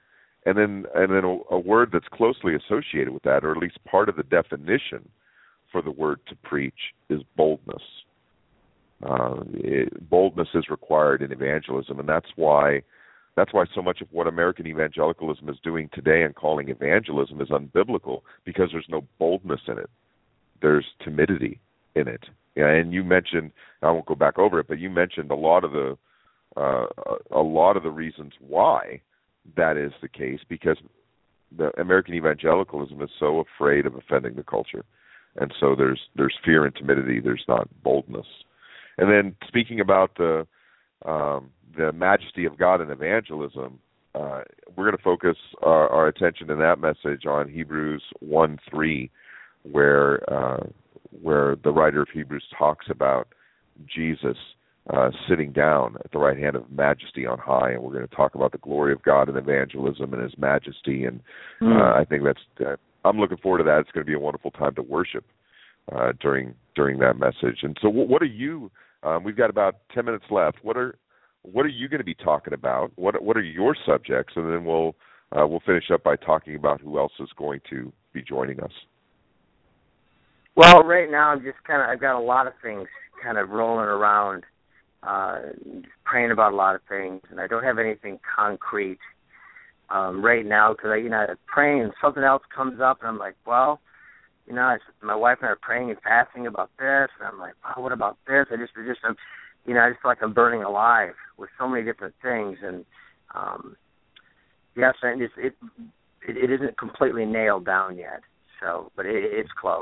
and then and then a, a word that's closely associated with that, or at least part of the definition for the word to preach, is boldness. Uh, it, boldness is required in evangelism, and that's why that's why so much of what American evangelicalism is doing today and calling evangelism is unbiblical, because there's no boldness in it. There's timidity in it. Yeah, and you mentioned, I won't go back over it, but you mentioned a lot of the uh, a lot of the reasons why that is the case, because the American evangelicalism is so afraid of offending the culture, and so there's there's fear and timidity. There's not boldness. And then speaking about the um, the majesty of God in evangelism, uh, we're going to focus our, our attention in that message on Hebrews one three, where uh, where the writer of Hebrews talks about Jesus uh, sitting down at the right hand of majesty on high, and we're going to talk about the glory of God in evangelism and His majesty. And mm. uh, I think that's uh, I'm looking forward to that. It's going to be a wonderful time to worship uh, during during that message. And so, what, what are you? Um, we've got about ten minutes left. What are what are you going to be talking about? What what are your subjects? And then we'll uh, we'll finish up by talking about who else is going to be joining us. Well, right now I'm just kind of I've got a lot of things kind of rolling around, uh, praying about a lot of things, and I don't have anything concrete um, right now because I you know I'm praying and something else comes up and I'm like, well. You know, I, my wife and I are praying and fasting about this, and I'm like, wow, what about this? I just, I just, I'm, you know, I just feel like I'm burning alive with so many different things, and um, yes, and it's, it, it, it isn't completely nailed down yet. So, but it, it's close.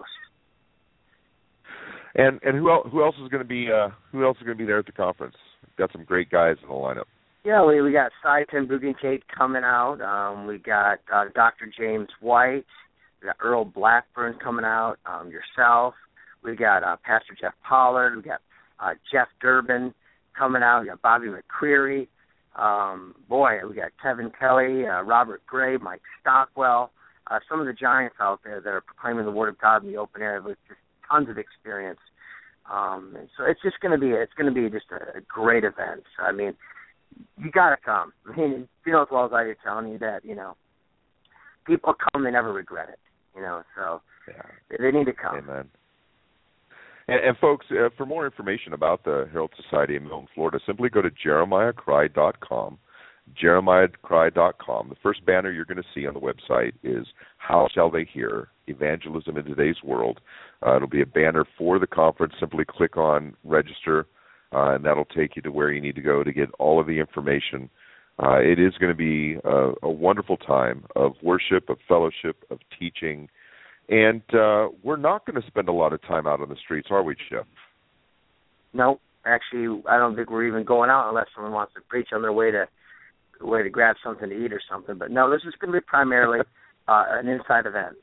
And and who else, who else is going to be uh, who else is going to be there at the conference? We've got some great guys in the lineup. Yeah, we we got Cy Ten Buggencate coming out. Um, we got uh, Doctor James White. We got Earl Blackburn coming out, um, yourself. We got uh, Pastor Jeff Pollard. We got uh, Jeff Durbin coming out. We got Bobby McCreary. Um, boy, we got Kevin Kelly, uh, Robert Gray, Mike Stockwell. Uh, some of the giants out there that are proclaiming the Word of God in the open air with just tons of experience. Um, and so it's just going to be it's going to be just a, a great event. I mean, you got to come. I mean, you know as well as I do, telling you that you know people come, they never regret it. You know, so yeah. they need to come. Amen. And, and folks, uh, for more information about the Herald Society in Milton, Florida, simply go to jeremiah cry dot com. jeremiah cry dot com. The first banner you're going to see on the website is How Shall They Hear? Evangelism in Today's World. Uh, it'll be a banner for the conference. Simply click on register, uh, and that'll take you to where you need to go to get all of the information. Uh, it is going to be a, a wonderful time of worship, of fellowship, of teaching, and uh, we're not going to spend a lot of time out on the streets, are we, Jeff? No, actually, I don't think we're even going out unless someone wants to preach on their way to way to grab something to eat or something. But no, this is going to be primarily uh, an inside event.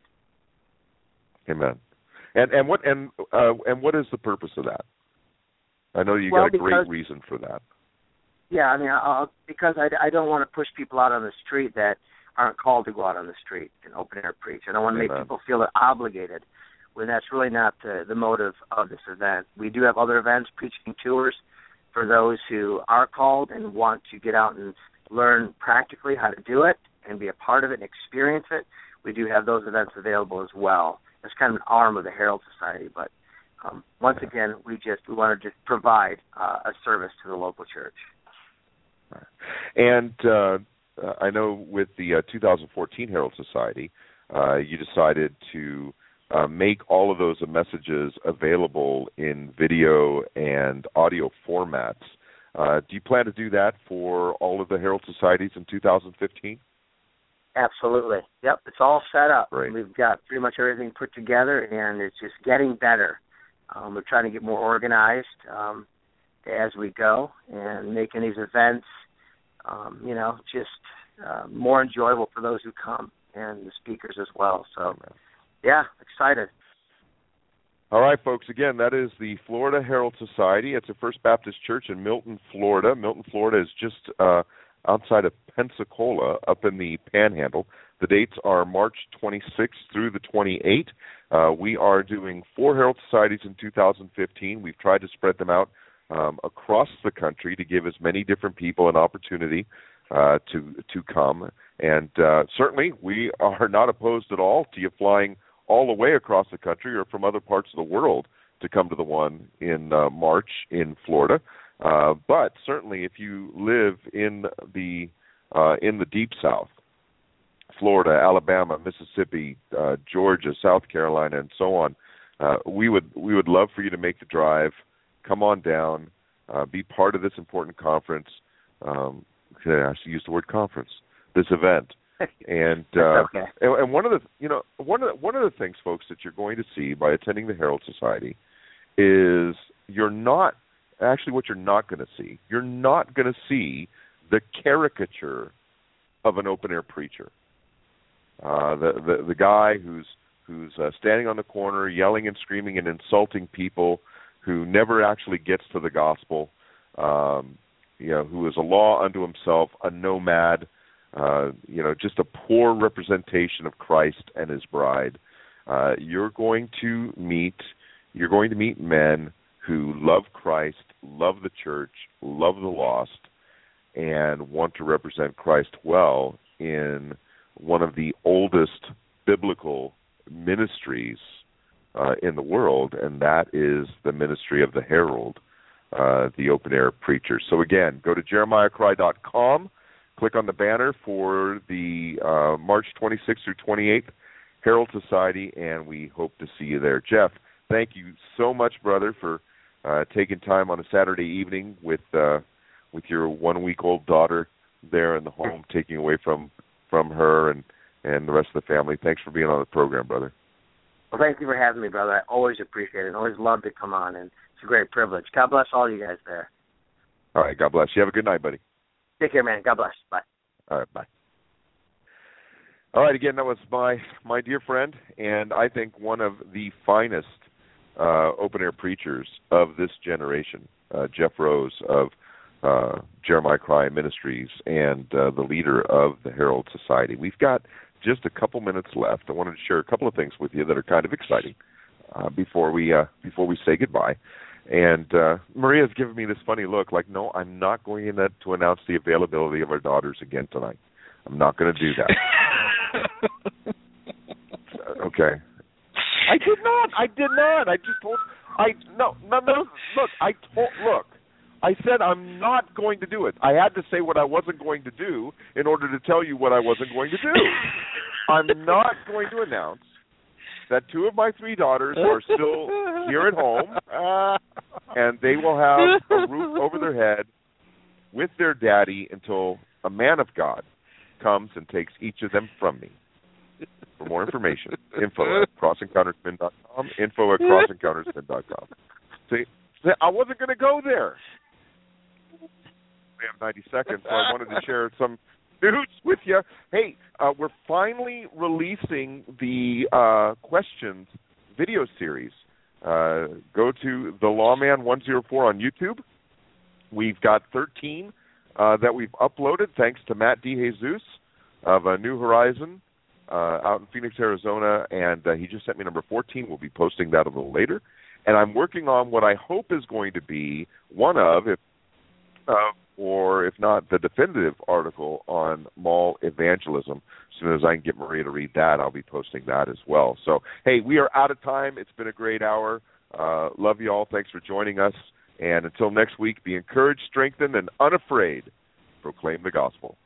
Amen. And and what and uh, and what is the purpose of that? I know you well, got a because, great reason for that. Yeah, I mean, I'll, because I, I don't want to push people out on the street that aren't called to go out on the street and open air preach. I don't want to make Amen. people feel obligated when that's really not the, the motive of this event. We do have other events, preaching tours, for those who are called and want to get out and learn practically how to do it and be a part of it and experience it. We do have those events available as well. It's kind of an arm of the Herald Society, but um, once again, we just we want to just provide uh, a service to the local church. And uh, I know with the uh, two thousand fourteen Herald Society, uh, you decided to uh, make all of those messages available in video and audio formats. Uh, do you plan to do that for all of the Herald Societies in two thousand fifteen? Absolutely. Yep, it's all set up. Great. We've got pretty much everything put together, and it's just getting better. Um, we're trying to get more organized um, as we go and making these events Um, you know, just uh, more enjoyable for those who come and the speakers as well. So, yeah, excited. All right, folks. Again, that is the Florida Herald Society. It's a First Baptist Church in Milton, Florida. Milton, Florida is just uh, outside of Pensacola, up in the Panhandle. The dates are March twenty-sixth through the twenty-eighth. Uh, we are doing four Herald Societies in two thousand fifteen. We've tried to spread them out Um, across the country to give as many different people an opportunity uh, to to come. And uh, certainly we are not opposed at all to you flying all the way across the country or from other parts of the world to come to the one in uh, March in Florida. Uh, but certainly if you live in the uh, in the Deep South, Florida, Alabama, Mississippi, uh, Georgia, South Carolina, and so on, uh, we would we would love for you to make the drive. Come on down, uh, be part of this important conference. Um, I should use the word conference. This event, and uh, okay. and, and one of the you know one of the, one of the things, folks, that you're going to see by attending the Herald Society is you're not actually what you're not going to see. You're not going to see the caricature of an open air preacher. Uh, the, the the guy who's who's uh, standing on the corner, yelling and screaming and insulting people, who never actually gets to the gospel. Um, you know, who is a law unto himself, a nomad. Uh, you know, just a poor representation of Christ and His bride. Uh, you're going to meet, you're going to meet men who love Christ, love the church, love the lost, and want to represent Christ well in one of the oldest biblical ministries uh, in the world, and that is the ministry of the Herald, uh, the open-air preacher. So again, go to jeremiah cry dot com, click on the banner for the uh, March twenty-sixth through twenty-eighth Herald Society, and we hope to see you there. Jeff, thank you so much, brother, for uh, taking time on a Saturday evening with uh, with your one-week-old daughter there in the home, taking away from, from her and, and the rest of the family. Thanks for being on the program, brother. Well, thank you for having me, brother. I always appreciate it. I always love to come on, and it's a great privilege. God bless all you guys there. All right, God bless. You have a good night, buddy. Take care, man. God bless. Bye. All right, bye. All right, again, that was my, my dear friend, and I think one of the finest uh, open-air preachers of this generation, uh, Jeff Rose of uh, Jeremiah Cry Ministries and uh, the leader of the Herald Society. We've got just a couple minutes left. I wanted to share a couple of things with you that are kind of exciting uh, before we uh, before we say goodbye. And uh, Maria's giving me this funny look, like, no, I'm not going in to announce the availability of our daughters again tonight. I'm not going to do that. Okay. I did not. I did not. I just told. I no no no. Look, I told. Look, I said I'm not going to do it. I had to say what I wasn't going to do in order to tell you what I wasn't going to do. I'm not going to announce that two of my three daughters are still here at home, uh, and they will have a roof over their head with their daddy until a man of God comes and takes each of them from me. For more information, info at cross encounters men dot com, info at cross encounters men dot com. See, I wasn't going to go there. We have ninety seconds, so I wanted to share some news with you. Hey, uh, we're finally releasing the uh, questions video series. Uh, go to The Lawman one oh four on YouTube. We've got thirteen uh, that we've uploaded, thanks to Matt DeJesus of uh, New Horizon uh, out in Phoenix, Arizona, and uh, he just sent me number fourteen. We'll be posting that a little later. And I'm working on what I hope is going to be one of, if uh, or if not, the definitive article on mall evangelism. As soon as I can get Maria to read that, I'll be posting that as well. So, hey, we are out of time. It's been a great hour. Uh, love you all. Thanks for joining us. And until next week, be encouraged, strengthened, and unafraid. Proclaim the gospel.